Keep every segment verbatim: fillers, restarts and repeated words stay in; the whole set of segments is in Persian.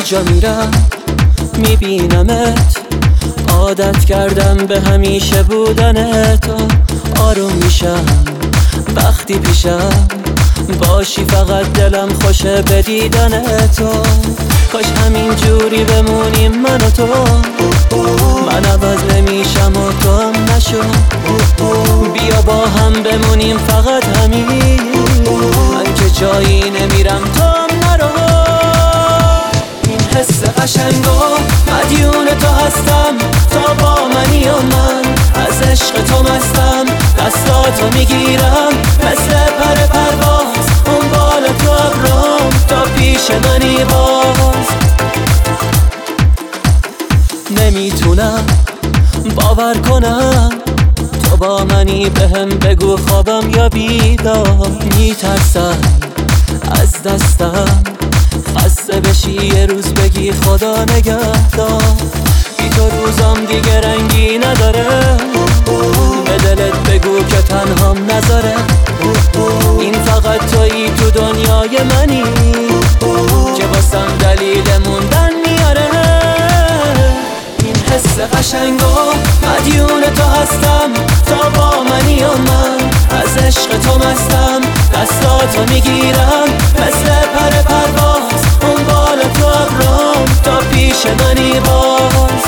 جا میرم میبینمت، عادت کردم به همیشه بودن تو. آروم میشم وقتی پیشم باشی، فقط دلم خوشه به دیدن تو. کاش همین جوری بمونیم من و تو، من عوض نمیشم و تو هم نشو. بیا با هم بمونیم فقط همین، من که جایی نمیرم تو هم نرو. این حس قشنگو مدیون تو هستم، تا با منی و من از عشق تو مستم. دستاتو میگیرم مثل پر پرواز، اون بالا تو ابرام تا پیش منی باز. نمیتونم باور کنم تو با منی، بهم بگو خوابم یا بیدار. میترسم از دستم خسته بشی یه روز بگی خدا نگهدار. بی تو روزام دیگه رنگی نداره، به دلت بگو که تنهام نذاره. این فقط تویی تو دنیای منی که واسم دلیل موندن میاره. این حس قشنگو مدیون تو هستم، تا با منی و من از عشق تو مستم. دستاتو میگیرم مثل پر پرواز، اون بالا تو ابرام تا پیش منی باز.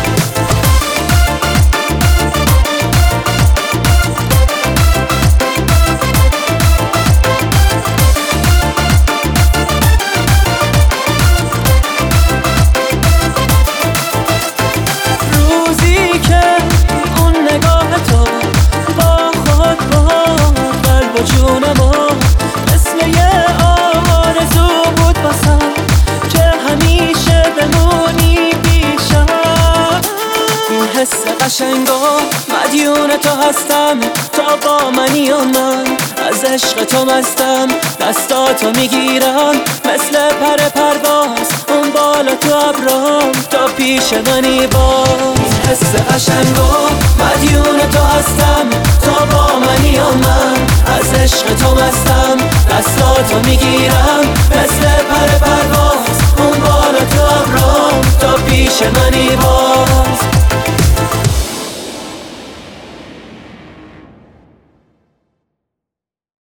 جونمو مثل یه آرزو بود واسم که همیشه بمونی پیشم. این حس قشنگو مدیون تو هستم، تا با منی و من از عشق تو مستم. دستاتو میگیرم مثل پر پرواز، اون بالا تو ابرام تا پیش منی باز. این حس قشنگو مدیون تو هستم، تا با منی و من از عشق تو مستم. دستاتو میگیرم مثل پر پرواز، اون بالا تو ابرام تا پیش منی باز.